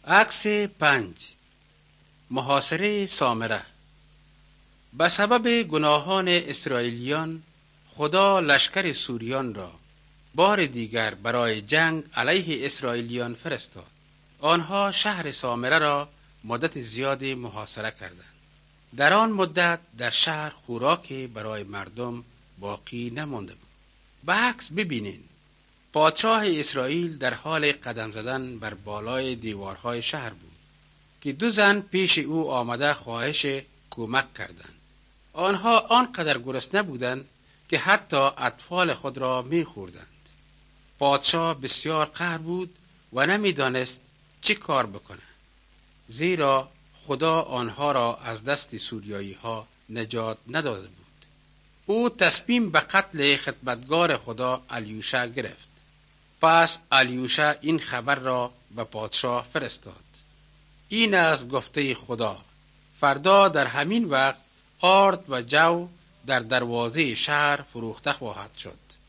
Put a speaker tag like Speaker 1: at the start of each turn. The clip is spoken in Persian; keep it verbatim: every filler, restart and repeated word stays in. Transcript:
Speaker 1: عکس پنج. محاصره سامره. به سبب گناهان اسرائیلیان خدا لشکر سوریان را بار دیگر برای جنگ علیه اسرائیلیان فرستاد. آنها شهر سامره را مدت زیادی محاصره کردند. در آن مدت در شهر خوراکی برای مردم باقی نمانده بود. به عکس ببینین، پادشاه اسرائیل در حال قدم زدن بر بالای دیوارهای شهر بود که دو زن پیش او آمده خواهش کمک کردند. آنها آنقدر گرسنه بودند که حتی اطفال خود را می‌خوردند. پادشاه بسیار قهر بود و نمی‌دانست چه کار بکنه، زیرا خدا آنها را از دست سوریایی‌ها نجات نداده بود. او تصمیم به قتل خدمتگار خدا الیوشع گرفت. پس الیوشع این خبر را به پادشاه فرستاد: این از گفته خدا، فردا در همین وقت آرد و جو در دروازه شهر فروخته خواهد شد.